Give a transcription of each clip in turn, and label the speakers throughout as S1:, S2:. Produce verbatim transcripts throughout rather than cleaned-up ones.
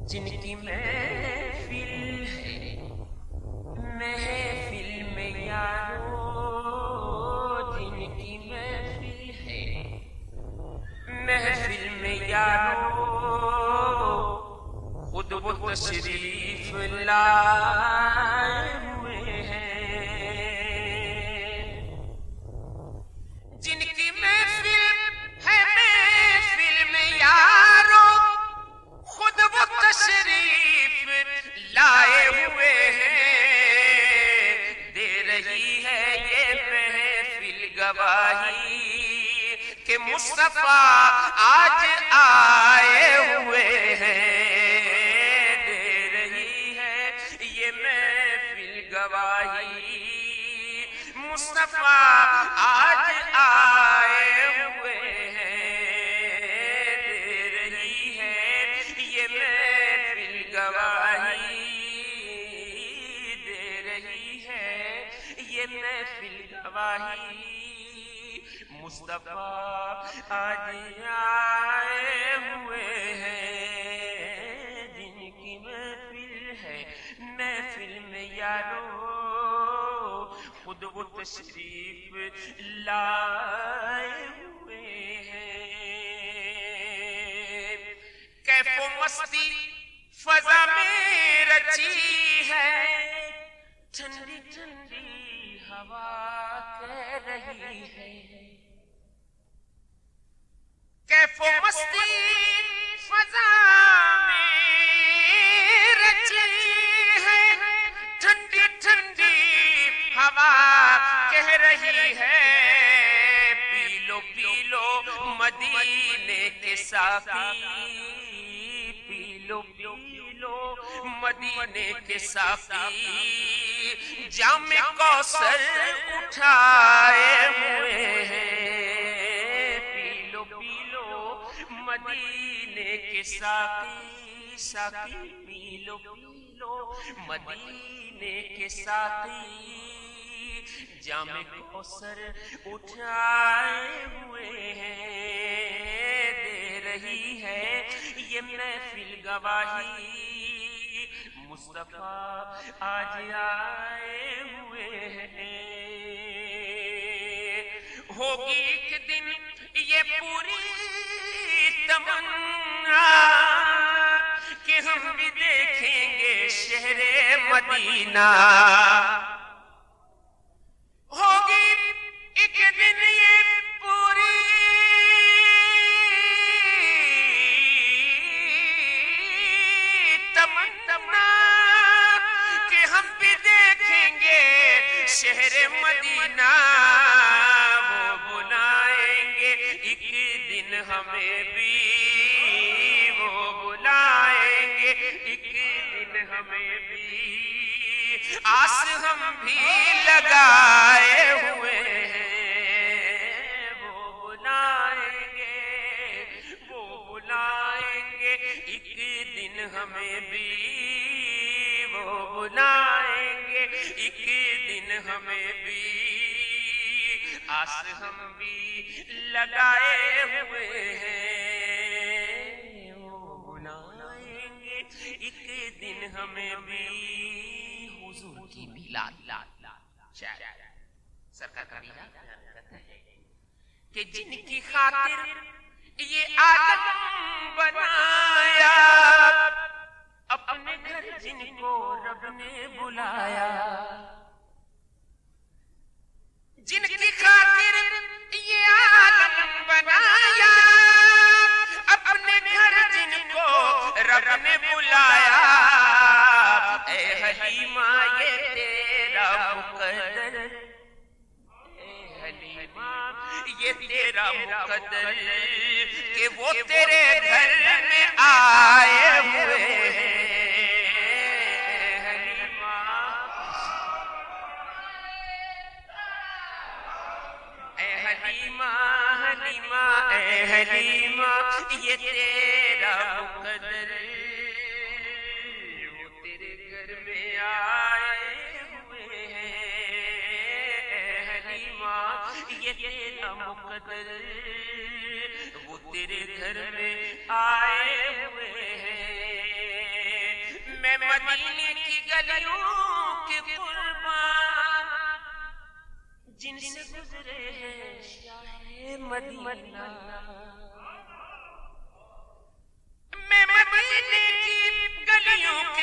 S1: جن کی محفل ہے محفل میں یارو، جن کی محفل ہے محفل میں یارو، خود وہ تشریف لائے ہوئے ہیں۔ جن کی محفل ہے محفل میں یارو، خود وہ تشریف لائے ہوئے ہیں۔ دے رہی ہے یہ محفل گواہی کہ مصطفیٰ آج آئے ہوئے ہیں۔ دے رہی ہے یہ محفل گواہی مصطفیٰ آج آئے ہوئے ہیں۔ دے رہی ہے یہ محفل گواہی، دے رہی ہے یہ محفل گواہی مصطفیٰ آج آئے ہوئے ہیں۔ جن کی محفل ہے محفل میں یارو، خود وہ تشریف لائے ہوئے ہیں۔ کیف و مستی فضا میں رچی ہے، ٹھنڈی ٹھنڈی ہوا کہہ رہی ہے۔ کیف و مستی فضا میں رچی ہے، ٹھنڈی ٹھنڈی ہوا کہہ رہی ہے۔ پی لو پی لو مدینے کے ساقی، پی لو پی لو مدینے کے ساقی، جام کوثر اٹھائے ہوئے ہیں۔ پی لو پی لو مدینے کے ساقی، ساقی پی لو پی لو مدینے کے ساقی، جام کوثر اٹھائے ہوئے ہیں۔ دے رہی ہے یہ محفل گواہی مصطفیٰ آج آئے ہوئے ہیں۔ ہوگی ایک دن یہ پوری تمنا کہ ہم بھی دیکھیں گے شہر مدینہ۔ ہوگی ایک دن یہ پوری تمنا کہ ہم بھی دیکھیں گے شہر مدینہ۔ وہ بلائیں گے ایک دن ہمیں بھی، وہ بلائیں گے ایک دن ہمیں بھی، آس ہم بھی لگائے ہوئے ہیں۔ وہ بلائیں گے، وہ بلائیں گے ایک دن ہمیں بھی، وہ بلائیں گے ایک دن ہمیں بھی، آس ہم بھی لگائے ہوئے ہیں۔ وہ بلائیں گے ایک دن ہمیں بھی۔ حضور کی میلاد شاید سرکار کا میلاد کہتا ہے کہ جن کی خاطر یہ عالم بنایا، اپنے گھر جن کو رب نے بلایا، جن کی خاطر یہ عالم بنایا، اپنے گھر جن کو رب نے بلایا۔ اے حلیمہ یہ تیرا مقدر، اے حلیمہ یہ تیرا مقدر کہ وہ تیرے گھر میں آئے ہوئے ہیں۔ حلیمہ اے حلیمہ حلیمہ اے حلیمہ یہ تیرا مقدر وہ تیرے گھر میں آئے ہوئے ہیں۔ اے حلیمہ یہ تیرا مقدر وہ تیرے گھر میں آئے ہوئے ہیں۔ گلیوں کے قربان جن سے گزرے ہیں شاہ مدینہ، میں مدینے کی گلیوں کے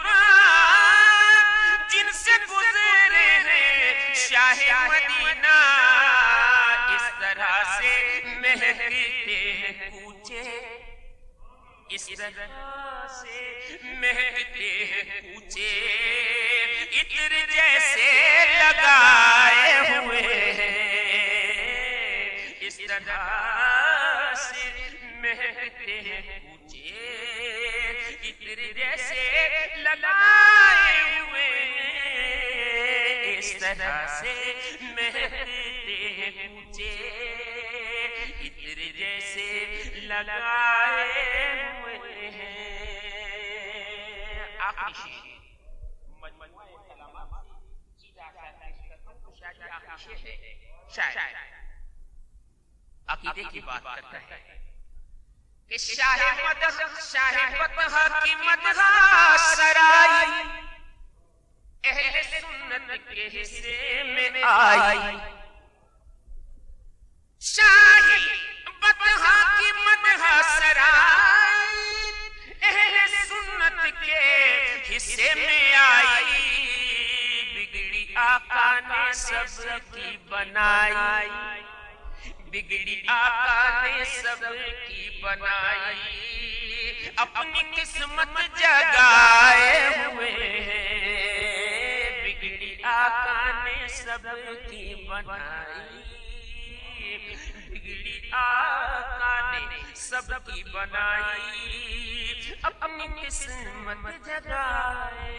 S1: قربان جن سے گزرے ہیں شاہ مدینہ، اس طرح سے مہکتے ہیں کوچے، اس طرح سے مہکتے ہیں کوچے، عطر جیسے لگائے ہوئے ہیں، اس طرح سے مہکتے ہیں کوچے، عطر جیسے لگائے ہوئے ہیں، اس طرح سے مہکتے ہیں کوچے، عطر جیسے لگائے ہوئے ہیں۔ آخری شیئر مجموعہ کلمات سیدھا آخری شیئر ہے، شاید عقیدے کی بات کرتا ہے کہ شاہ مدح شاہ فتح کی مدح سرائی اہل سنت کے حصے میں آئی، شاہی فتح کی مدح سرائی اہل سنت کے حصے میں آئی، بگڑی آقا نے سب کی بنائی، بگڑی آقا نے سب کی بنائی، اپنی قسمت جگائے ہوئے ہیں، بگڑی آقا نے سب کی بنائی، بگڑی آقا نے سب کی بنائی، اپنی قسمت جگائے